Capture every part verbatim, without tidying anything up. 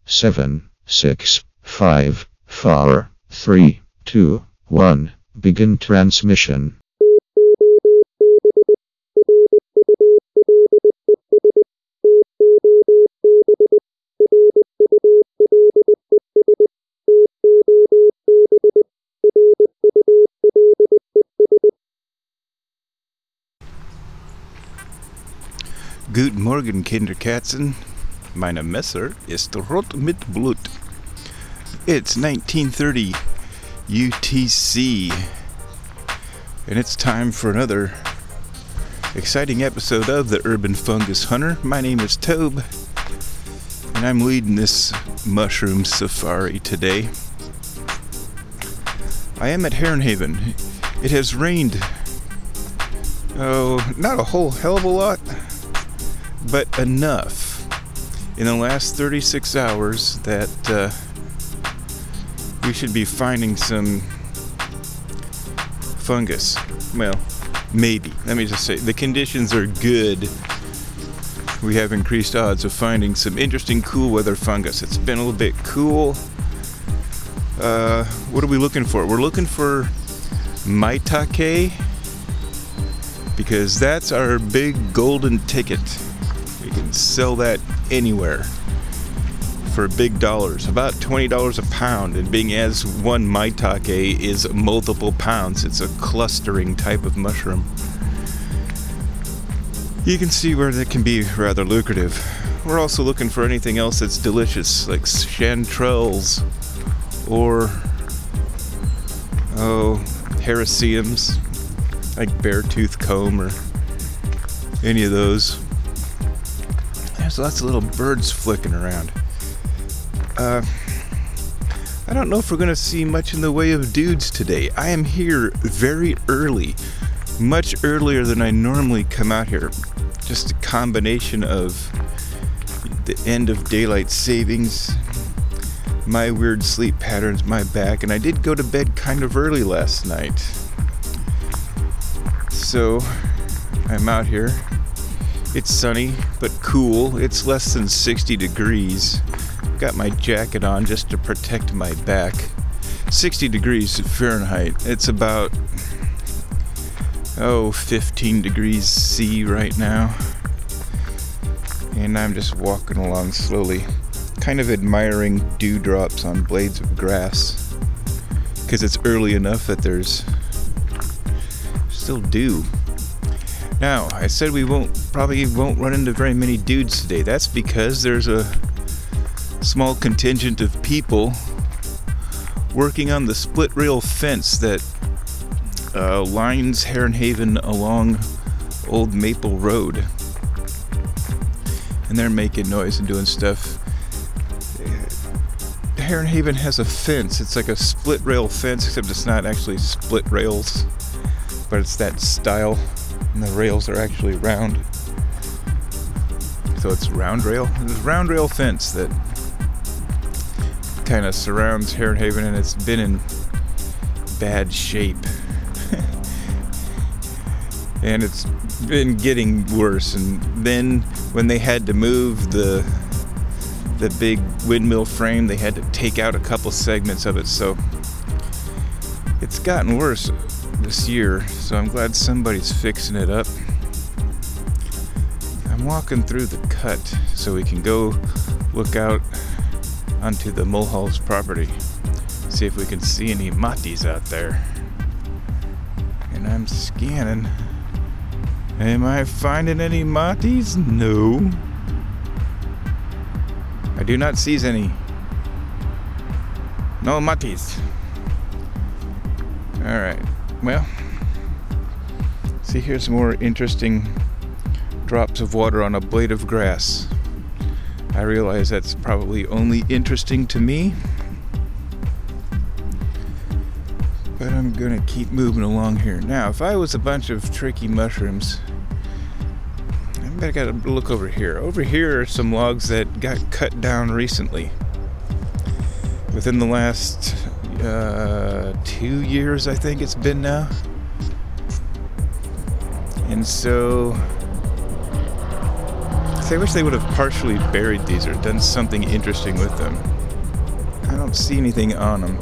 seven, six, five, four, three, two, one. Begin transmission. Guten Morgen, Kinderkatzen. Meine Messer ist rot mit Blut. It's nineteen thirty U T C, and it's time for another exciting episode of the Urban Fungus Hunter. My name is Tobe, and I'm leading this mushroom safari today. I am at Herrenhaven. It has rained, oh, not a whole hell of a lot, but enough in the last thirty-six hours that uh, we should be finding some fungus. Well, maybe. Let me just say, the conditions are good. We have increased odds of finding some interesting cool weather fungus. It's been a little bit cool. Uh, what are we looking for? We're looking for maitake, because that's our big golden ticket. We can sell that anywhere for big dollars, about twenty dollars a pound. And being as one maitake is multiple pounds, it's a clustering type of mushroom, you can see where that can be rather lucrative. We're also looking for anything else that's delicious, like chanterelles or, oh, hericiums, like beartooth comb or any of those. There's lots of little birds flicking around. Uh, I don't know if we're going to see much in the way of dudes today. I am here very early, much earlier than I normally come out here. Just a combination of the end of daylight savings, my weird sleep patterns, my back, and I did go to bed kind of early last night. So, I'm out here. It's sunny, but cool. It's less than sixty degrees. Got my jacket on just to protect my back. sixty degrees Fahrenheit. It's about, oh, fifteen degrees C right now. And I'm just walking along slowly, kind of admiring dewdrops on blades of grass, because it's early enough that there's still dew. Now, I said we won't probably won't run into very many dudes today. That's because there's a small contingent of people working on the split rail fence that uh, lines Herrenhaven along Old Maple Road. And they're making noise and doing stuff. Herrenhaven has a fence. It's like a split rail fence, except it's not actually split rails, but it's that style. And the rails are actually round. So it's round rail. It's a round rail fence that kind of surrounds Herrenhaven, and it's been in bad shape. And it's been getting worse. And then when they had to move the the big windmill frame, they had to take out a couple segments of it. So it's gotten worse this year, so I'm glad somebody's fixing it up. I'm walking through the cut so we can go look out onto the Mulhall's property, see if we can see any matis out there. And I'm scanning. Am I finding any matis? No. I do not see any. No matis. Alright. Well, see, here's some more interesting drops of water on a blade of grass. I realize that's probably only interesting to me, but I'm gonna keep moving along here. Now, if I was a bunch of tricky mushrooms, I gotta look over here. Over here are some logs that got cut down recently. Within the last uh, two years, I think it's been now. And so See, I wish they would have partially buried these or done something interesting with them. I don't see anything on them.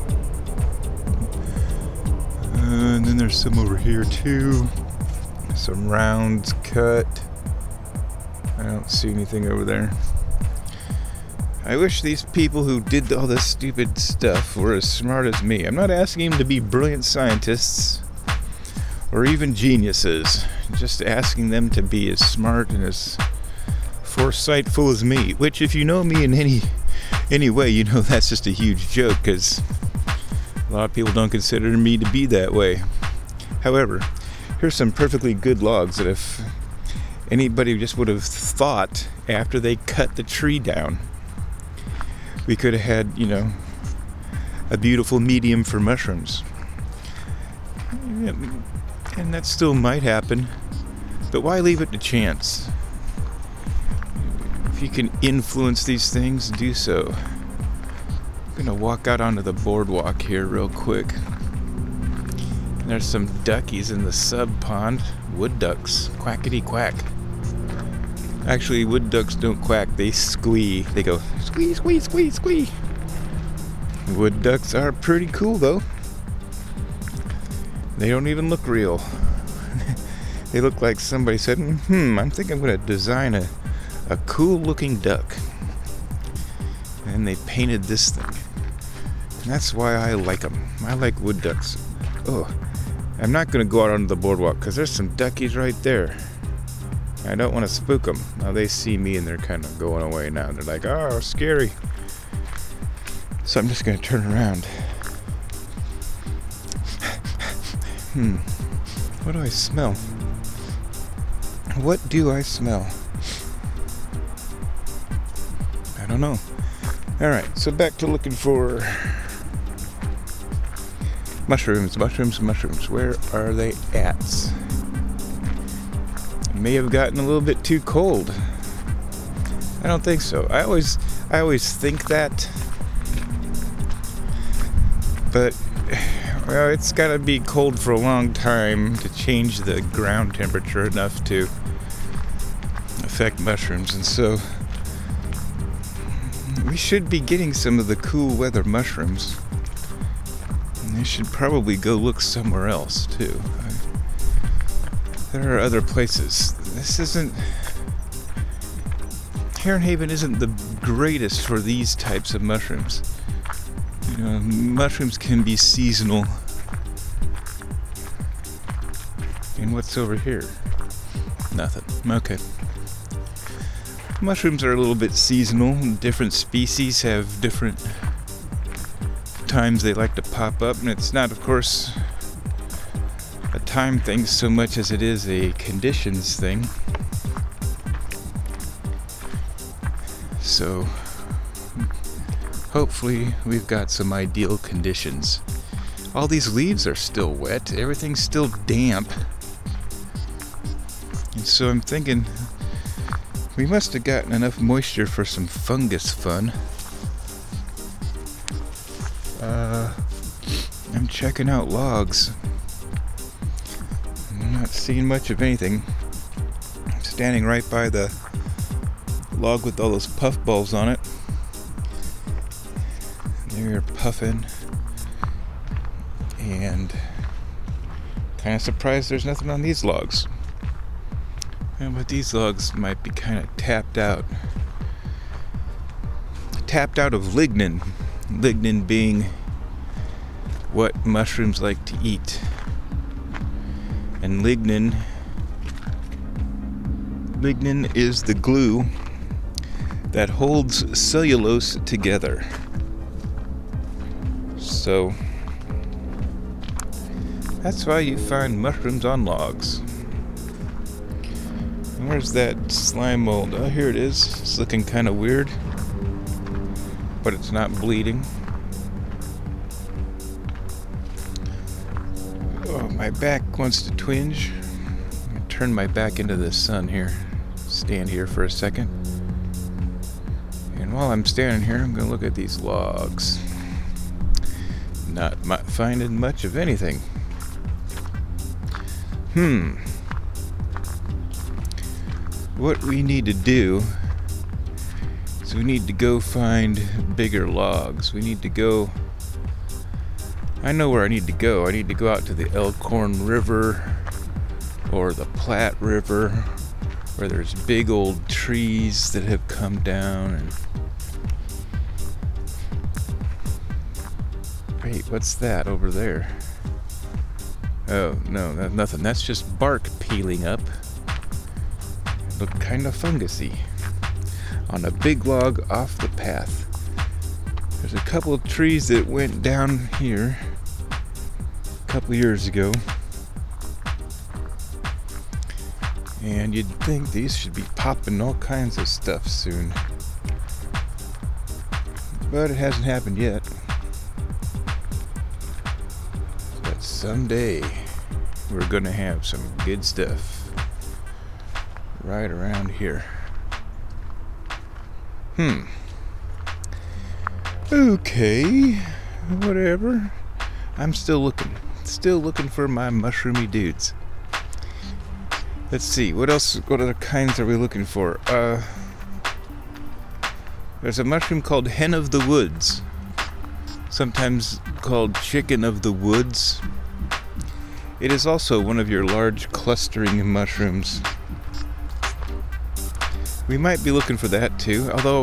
Uh, and then there's some over here too. Some rounds cut. I don't see anything over there. I wish these people who did all this stupid stuff were as smart as me. I'm not asking them to be brilliant scientists or even geniuses. I'm just asking them to be as smart and as foresightful as me. Which, if you know me in any any way, you know that's just a huge joke, because a lot of people don't consider me to be that way. However, here's some perfectly good logs that if anybody just would have thought after they cut the tree down, we could have had, you know, a beautiful medium for mushrooms. And that still might happen, but why leave it to chance? If you can influence these things, do so. I'm gonna walk out onto the boardwalk here real quick. There's some duckies in the sub pond. Wood ducks. Quackity quack. Actually, wood ducks don't quack, they squee. They go squee, squee, squee, squee. Wood ducks are pretty cool though. They don't even look real. They look like somebody said, hmm, I think I'm going to design a, a cool looking duck. And they painted this thing. And that's why I like them. I like wood ducks. Oh, I'm not going to go out onto the boardwalk because there's some duckies right there. I don't want to spook them. Now they see me and they're kind of going away now. They're like, oh, scary. So I'm just going to turn around. Hmm. What do I smell? What do I smell? I don't know. Alright, so back to looking for mushrooms, mushrooms, mushrooms. Where are they at? It may have gotten a little bit too cold. I don't think so. I always I always think that. But well, it's got to be cold for a long time to change the ground temperature enough to affect mushrooms. And so we should be getting some of the cool weather mushrooms. And they should probably go look somewhere else too. There are other places. This isn't... Heron Haven isn't the greatest for these types of mushrooms. You know, mushrooms can be seasonal. And what's over here? Nothing. Okay. Mushrooms are a little bit seasonal. Different species have different times they like to pop up. And it's not, of course, a time thing so much as it is a conditions thing. So hopefully we've got some ideal conditions. All these leaves are still wet. Everything's still damp. And so I'm thinking we must have gotten enough moisture for some fungus fun. Uh, I'm checking out logs. I'm not seeing much of anything. I'm standing right by the log with all those puff balls on it. They're puffing. And kind of surprised there's nothing on these logs. Yeah, but these logs might be kind of tapped out. Tapped out of lignin. Lignin being what mushrooms like to eat. And lignin, lignin is the glue that holds cellulose together. So that's why you find mushrooms on logs. And where's that slime mold? Oh, here it is. It's looking kind of weird, but it's not bleeding. Oh, my back wants to twinge. I'm gonna turn my back into the sun here. Stand here for a second. And while I'm standing here, I'm gonna look at these logs. Not mu- finding much of anything. Hmm. what we need to do is we need to go find bigger logs. We need to go... I know where I need to go. I need to go out to the Elkhorn River or the Platte River, where there's big old trees that have come down. And wait, what's that over there? Oh, no, that's nothing. That's just bark peeling up. It looked kind of fungusy on a big log off the path. There's a couple of trees that went down here a couple of years ago. And you'd think these should be popping all kinds of stuff soon. But it hasn't happened yet. But someday we're gonna have some good stuff right around here. Hmm. Okay. Whatever. I'm still looking. Still looking for my mushroomy dudes. Let's see, what else, what other kinds are we looking for? Uh, there's a mushroom called hen of the woods, sometimes called chicken of the woods. It is also one of your large clustering mushrooms. We might be looking for that too, although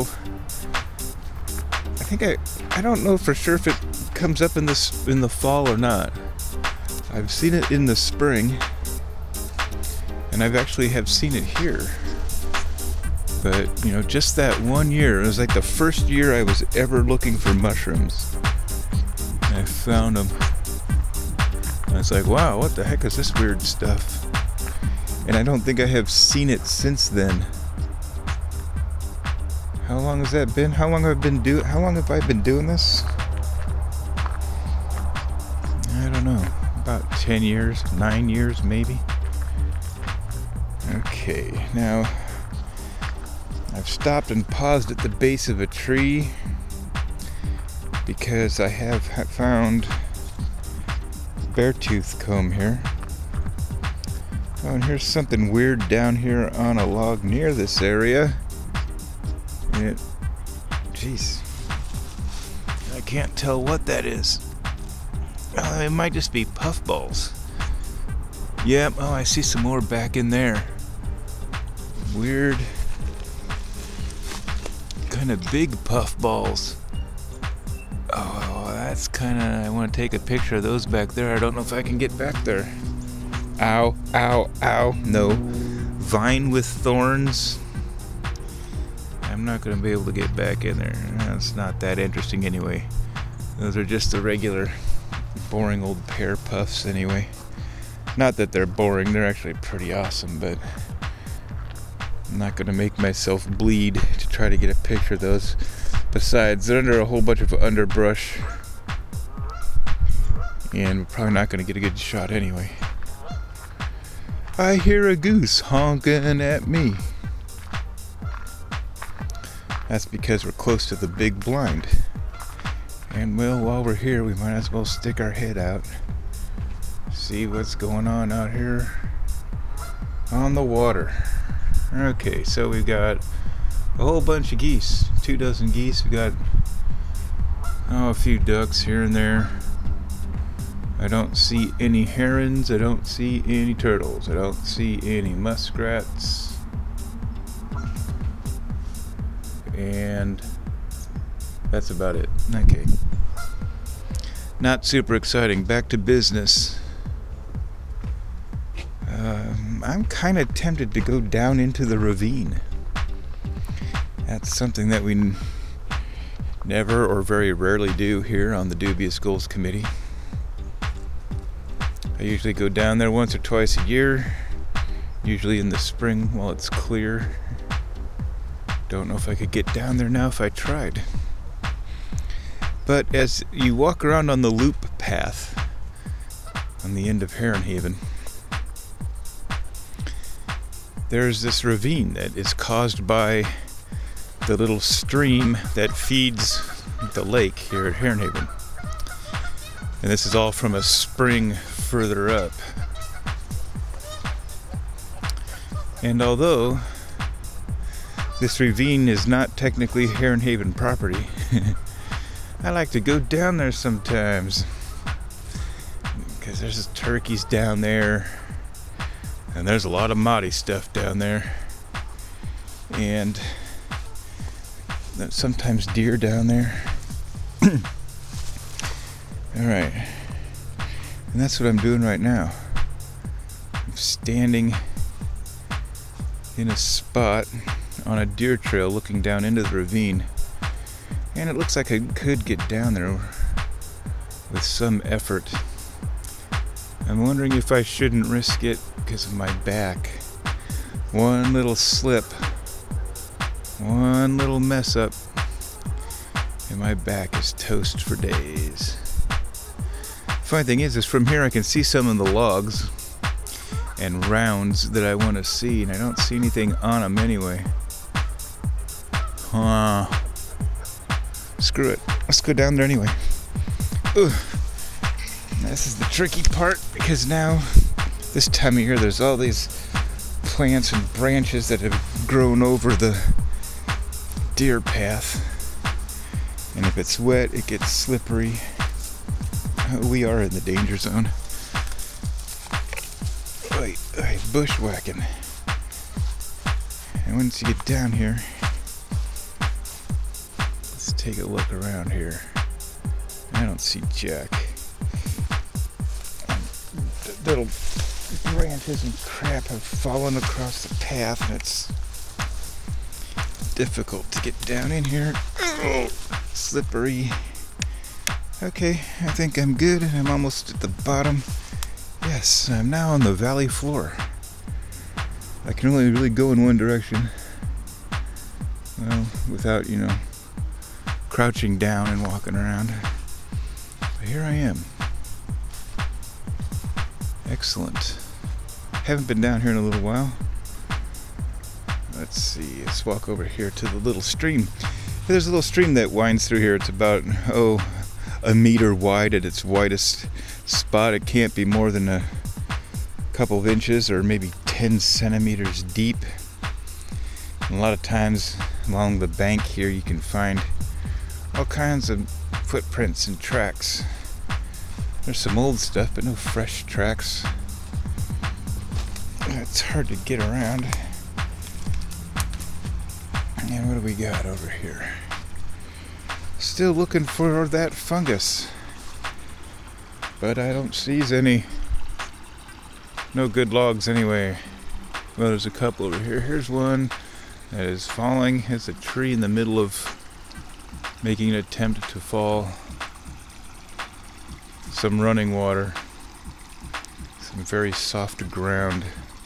I think I, I don't know for sure if it comes up in the, in the fall or not. I've seen it in the spring. And I've actually have seen it here. But, you know, just that one year, it was like the first year I was ever looking for mushrooms. And I found them. And I was like, wow, what the heck is this weird stuff? And I don't think I have seen it since then. How long has that been? How long have I been do how long have I been doing this? I don't know. About ten years, nine years maybe. Okay, now I've stopped and paused at the base of a tree because I have found beartooth comb here. Oh, and here's something weird down here on a log near this area. It, jeez, I can't tell what that is. Uh, it might just be puffballs. Yep, oh, I see some more back in there. Weird, kind of big puffballs. Oh, that's kind of, I want to take a picture of those back there. I don't know if I can get back there. Ow, ow, ow. No. Vine with thorns. I'm not going to be able to get back in there. It's not that interesting anyway. Those are just the regular boring old pear puffs anyway. Not that they're boring, they're actually pretty awesome, but I'm not going to make myself bleed to try to get a picture of those. Besides, they're under a whole bunch of underbrush, and we're probably not going to get a good shot anyway. I hear a goose honking at me. That's because we're close to the big blind. And well, while we're here, we might as well stick our head out. See what's going on out here on the water. Okay, so we've got a whole bunch of geese, two dozen geese. We got oh, a few ducks here and there. I don't see any herons. I don't see any turtles. I don't see any muskrats. And that's about it. Okay. Not super exciting. Back to business. Um, I'm kind of tempted to go down into the ravine. That's something that we n- never or very rarely do here on the Dubious Goals Committee. I usually go down there once or twice a year, usually in the spring while it's clear. Don't know if I could get down there now if I tried. But as you walk around on the loop path on the end of Heron Haven, there's this ravine that is caused by the little stream that feeds the lake here at Heron Haven. And this is all from a spring further up. And although This ravine is not technically Heron Haven property. I like to go down there sometimes because there's turkeys down there, and there's a lot of Mahdi stuff down there, and sometimes deer down there. Alright, and that's what I'm doing right now. I'm standing in a spot on a deer trail looking down into the ravine, and it looks like I could get down there with some effort. I'm wondering if I shouldn't risk it because of my back. One little slip, one little mess up, and my back is toast for days. Funny thing is, is from here I can see some of the logs and rounds that I want to see, and I don't see anything on them anyway. Huh. Screw it. Let's go down there anyway. Ugh. This is the tricky part, because now, this time of year, there's all these plants and branches that have grown over the deer path. And if it's wet, it gets slippery. We are in the danger zone. Oy, oy, bushwhacking. And once you get down here, let's take a look around here. I don't see jack. Little branches and crap have fallen across the path, and it's difficult to get down in here. Oh, slippery. Okay, I think I'm good. I'm almost at the bottom. Yes, I'm now on the valley floor. I can only really go in one direction. Well, without, you know, crouching down and walking around. But here I am. Excellent. Haven't been down here in a little while. Let's see, let's walk over here to the little stream. There's a little stream that winds through here. It's about, oh, a meter wide at its widest spot. It can't be more than a couple of inches or maybe ten centimeters deep. And a lot of times along the bank here you can find all kinds of footprints and tracks. There's some old stuff, but no fresh tracks. It's hard to get around. And what do we got over here? Still looking for that fungus, but I don't see any. No good logs anyway. Well, there's a couple over here. Here's one that is falling. It's a tree in the middle of making an attempt to fall. Some running water, some very soft ground,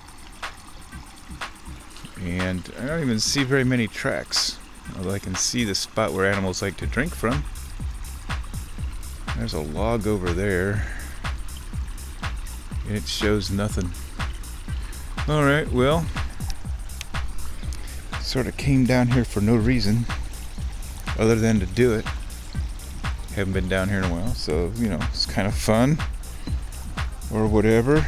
and I don't even see very many tracks, although I can see the spot where animals like to drink from. There's a log over there, and it shows nothing. Alright, well, sort of came down here for no reason other than to do it. Haven't been down here in a while, so, you know, it's kind of fun or whatever.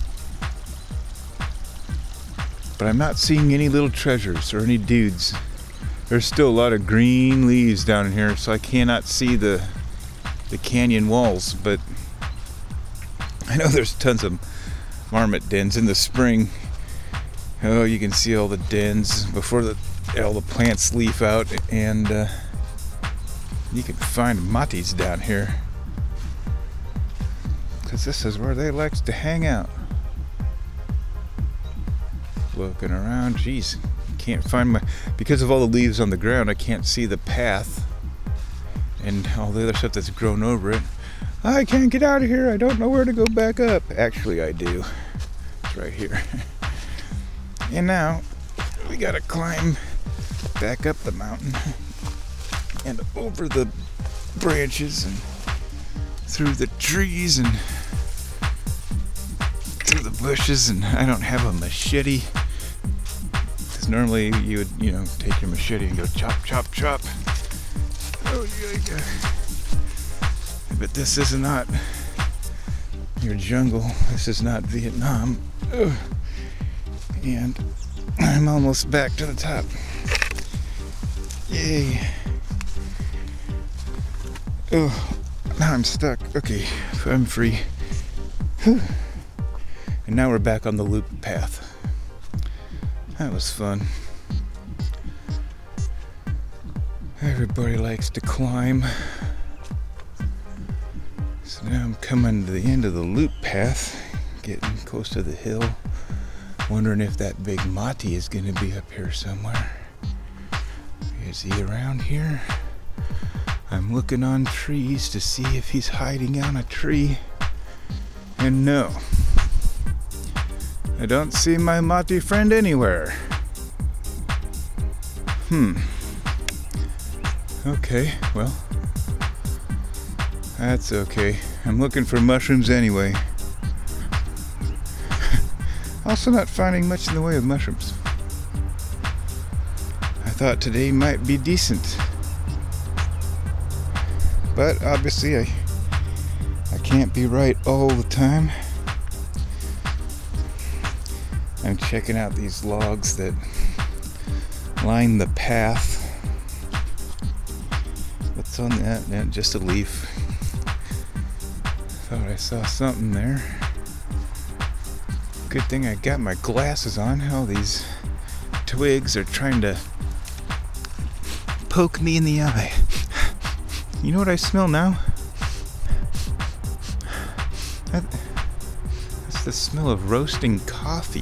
But I'm not seeing any little treasures or any dudes. There's still a lot of green leaves down in here, so I cannot see the the canyon walls, but I know there's tons of marmot dens in the spring. Oh, you can see all the dens before the all the plants leaf out, and uh, you can find matis down here, because this is where they like to hang out. Looking around, geez, can't find my, because of all the leaves on the ground, I can't see the path and all the other stuff that's grown over it. I can't get out of here, I don't know where to go back up. Actually, I do. It's right here. And now we gotta climb back up the mountain and over the branches and through the trees and through the bushes, and I don't have a machete, because normally you would, you know, take your machete and go chop, chop, chop. Oh yeah, but this is not your jungle. This is not Vietnam. Ugh. And I'm almost back to the top. Yay. Oh, now I'm stuck. Okay, I'm free. Whew. And now we're back on the loop path. That was fun. Everybody likes to climb. So now I'm coming to the end of the loop path, getting close to the hill, wondering if that big Mati is going to be up here somewhere. Is he around here? I'm looking on trees to see if he's hiding on a tree. And no, I don't see my Mati friend anywhere. Hmm. Okay, well, that's okay. I'm looking for mushrooms anyway. Also not finding much in the way of mushrooms. I thought today might be decent. But obviously I I can't be right all the time. I'm checking out these logs that line the path. What's on that? Yeah, just a leaf. Thought I saw something there. Good thing I got my glasses on. All these twigs are trying to poke me in the eye. You know what I smell now? That, that's the smell of roasting coffee.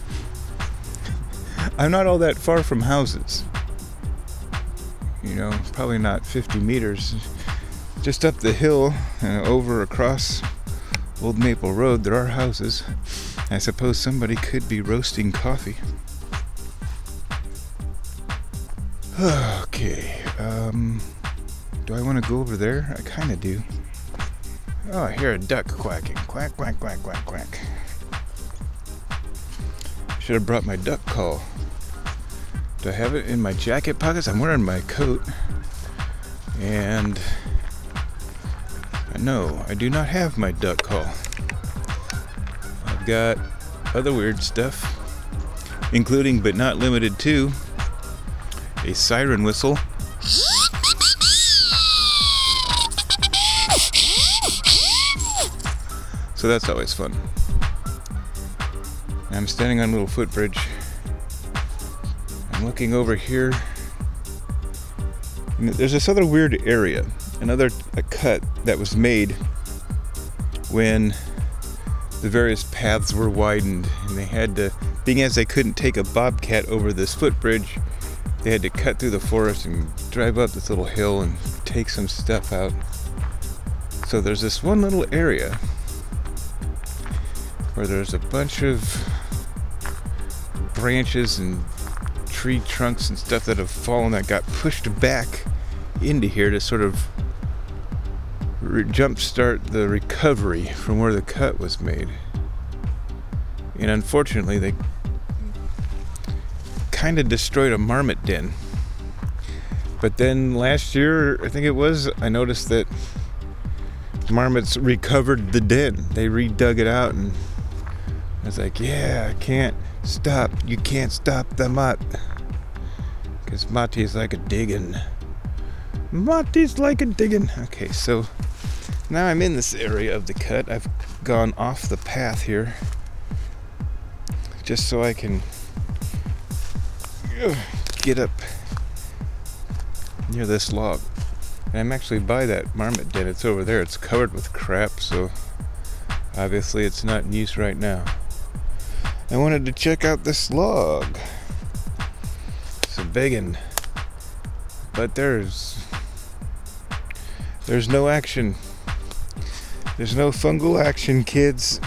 I'm not all that far from houses. You know, probably not fifty meters. Just up the hill and over across Old Maple Road, there are houses. I suppose somebody could be roasting coffee. Okay, um, do I want to go over there? I kind of do. Oh, I hear a duck quacking. Quack, quack, quack, quack, quack. Should have brought my duck call. Do I have it in my jacket pockets? I'm wearing my coat. And no, I do not have my duck call. I've got other weird stuff, including but not limited to a siren whistle, so that's always fun. I'm standing on a little footbridge. I'm looking over here. And there's this other weird area, another a cut that was made when the various paths were widened, and they had to, being as they couldn't take a bobcat over this footbridge, they had to cut through the forest and drive up this little hill and take some stuff out. So there's this one little area where there's a bunch of branches and tree trunks and stuff that have fallen that got pushed back into here to sort of re- jumpstart the recovery from where the cut was made. And unfortunately, they kind of destroyed a marmot den. But then last year, I think it was, I noticed that marmots recovered the den. They redug it out, and I was like, yeah, I can't stop. You can't stop the mutt. Because Mati's like a diggin'. Mati's like a diggin'. Okay, so now I'm in this area of the cut. I've gone off the path here just so I can uh, get up near this log. And I'm actually by that marmot den. It's over there. It's covered with crap, so obviously it's not in use right now. I wanted to check out this log. It's a biggin'. But there's there's no action. There's no fungal action, kids.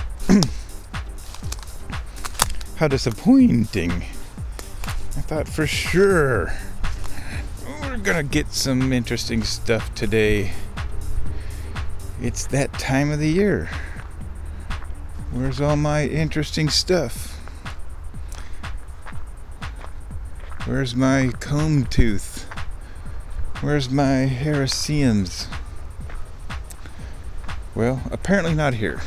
How disappointing. I thought for sure we're gonna get some interesting stuff today. It's that time of the year. Where's all my interesting stuff? Where's my comb tooth? Where's my Hericiums? Well, apparently not here.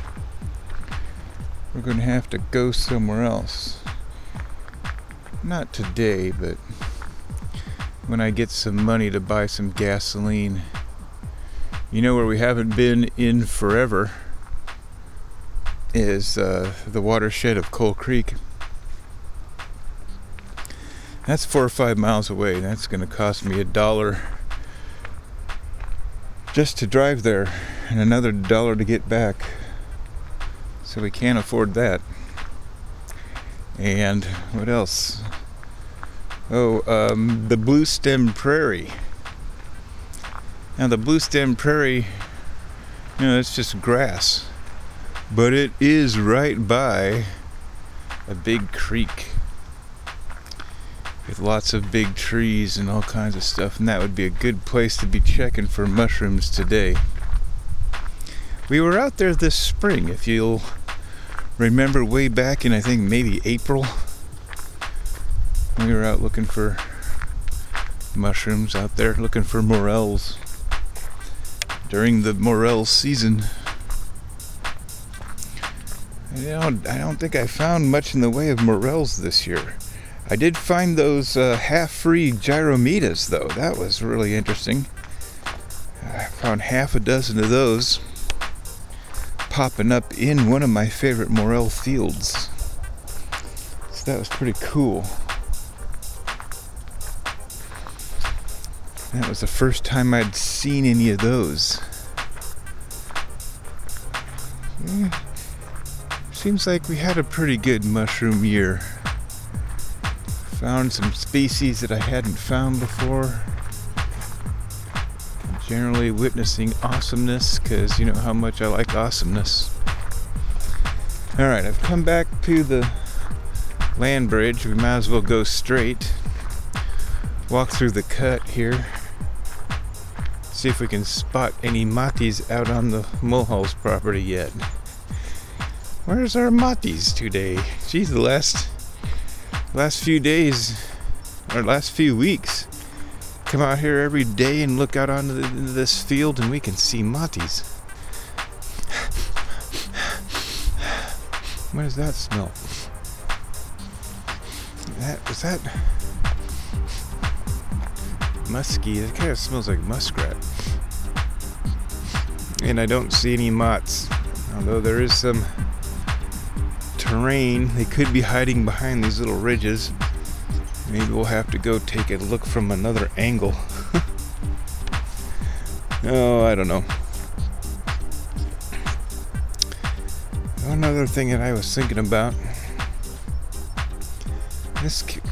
We're going to have to go somewhere else. Not today, but when I get some money to buy some gasoline. You know where we haven't been in forever is uh, the watershed of Coal Creek. That's four or five miles away. That's going to cost me a dollar just to drive there and another dollar to get back. So we can't afford that. And what else? Oh, um, the Blue Stem Prairie. Now the Blue Stem Prairie, you know, it's just grass. But it is right by a big creek with lots of big trees and all kinds of stuff, and that would be a good place to be checking for mushrooms today. We were out there this spring, if you'll remember, way back in I think maybe April. We were out looking for mushrooms out there, looking for morels during the morel season. You know, I don't think I found much in the way of morels this year. I did find those uh, half-free gyrometas, though. That was really interesting. I found half a dozen of those popping up in one of my favorite morel fields. So that was pretty cool. That was the first time I'd seen any of those. Yeah. Seems like we had a pretty good mushroom year. Found some species that I hadn't found before. Generally witnessing awesomeness, because you know how much I like awesomeness. Alright, I've come back to the land bridge. We might as well go straight. Walk through the cut here. See if we can spot any matis out on the Mulhall's property yet. Where's our matis today? Geez, the last last few days, or last few weeks, come out here every day and look out onto the, this field and we can see matis. What does that smell? That, is that musky? It kind of smells like muskrat. And I don't see any moths, although there is some terrain. They could be hiding behind these little ridges. Maybe we'll have to go take a look from another angle. Oh, I don't know. One other thing that I was thinking about. This